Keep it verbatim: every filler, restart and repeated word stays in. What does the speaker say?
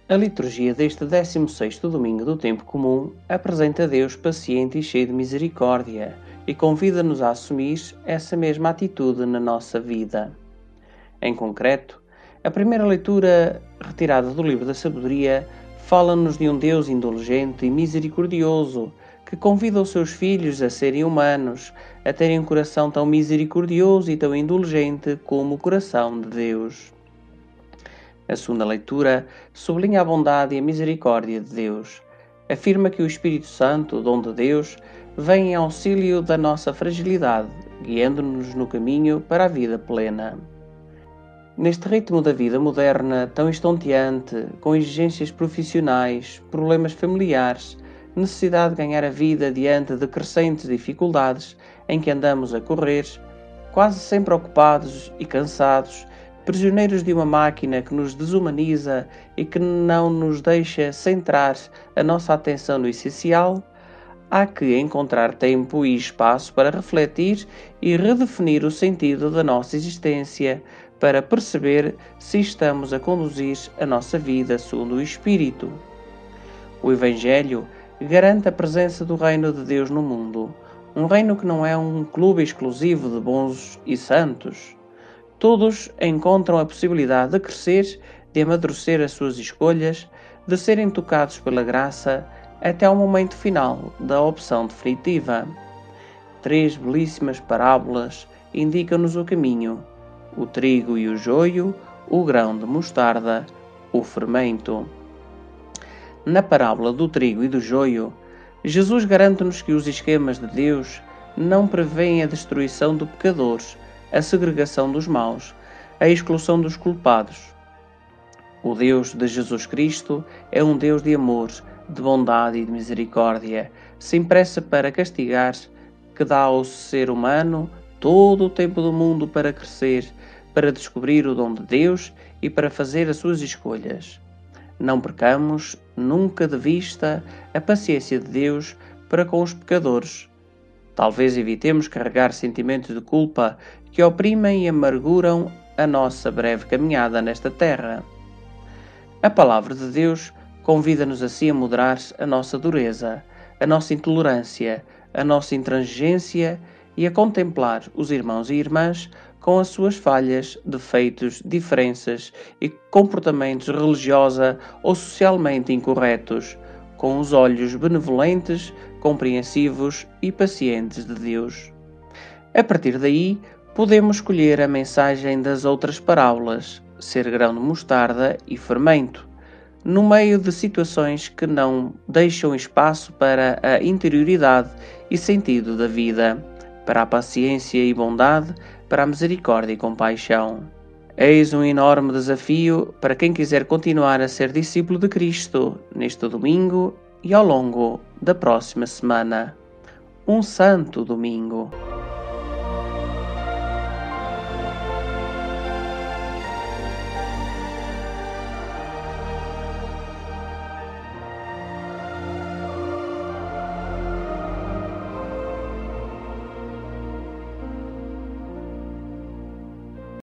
A liturgia deste décimo sexto domingo do tempo comum apresenta Deus paciente e cheio de misericórdia e convida-nos a assumir essa mesma atitude na nossa vida. Em concreto, a primeira leitura retirada do livro da Sabedoria fala-nos de um Deus indulgente e misericordioso que convida os seus filhos a serem humanos, a terem um coração tão misericordioso e tão indulgente como o coração de Deus. A segunda leitura sublinha a bondade e a misericórdia de Deus. Afirma que o Espírito Santo, o dom de Deus, vem em auxílio da nossa fragilidade, guiando-nos no caminho para a vida plena. Neste ritmo da vida moderna, tão estonteante, com exigências profissionais, problemas familiares, necessidade de ganhar a vida diante de crescentes dificuldades em que andamos a correr, quase sempre ocupados e cansados, prisioneiros de uma máquina que nos desumaniza e que não nos deixa centrar a nossa atenção no essencial, há que encontrar tempo e espaço para refletir e redefinir o sentido da nossa existência, para perceber se estamos a conduzir a nossa vida segundo o Espírito. O Evangelho garante a presença do Reino de Deus no mundo, um reino que não é um clube exclusivo de bons e santos. Todos encontram a possibilidade de crescer, de amadurecer as suas escolhas, de serem tocados pela graça até ao momento final da opção definitiva. Três belíssimas parábolas indicam-nos o caminho: o trigo e o joio, o grão de mostarda, o fermento. Na parábola do trigo e do joio, Jesus garante-nos que os esquemas de Deus não prevêem a destruição do pecador, a segregação dos maus, a exclusão dos culpados. O Deus de Jesus Cristo é um Deus de amor, de bondade e de misericórdia, sem pressa para castigar, que dá ao ser humano todo o tempo do mundo para crescer, para descobrir o dom de Deus e para fazer as suas escolhas. Não percamos nunca de vista a paciência de Deus para com os pecadores. Talvez evitemos carregar sentimentos de culpa que oprimem e amarguram a nossa breve caminhada nesta terra. A palavra de Deus convida-nos assim a moderar a nossa dureza, a nossa intolerância, a nossa intransigência e a contemplar os irmãos e irmãs com as suas falhas, defeitos, diferenças e comportamentos religiosa ou socialmente incorretos, com os olhos benevolentes, compreensivos e pacientes de Deus. A partir daí, podemos escolher a mensagem das outras parábolas, ser grão de mostarda e fermento, no meio de situações que não deixam espaço para a interioridade e sentido da vida, para a paciência e bondade, para a misericórdia e compaixão. Eis um enorme desafio para quem quiser continuar a ser discípulo de Cristo neste domingo e ao longo da próxima semana. Um santo domingo!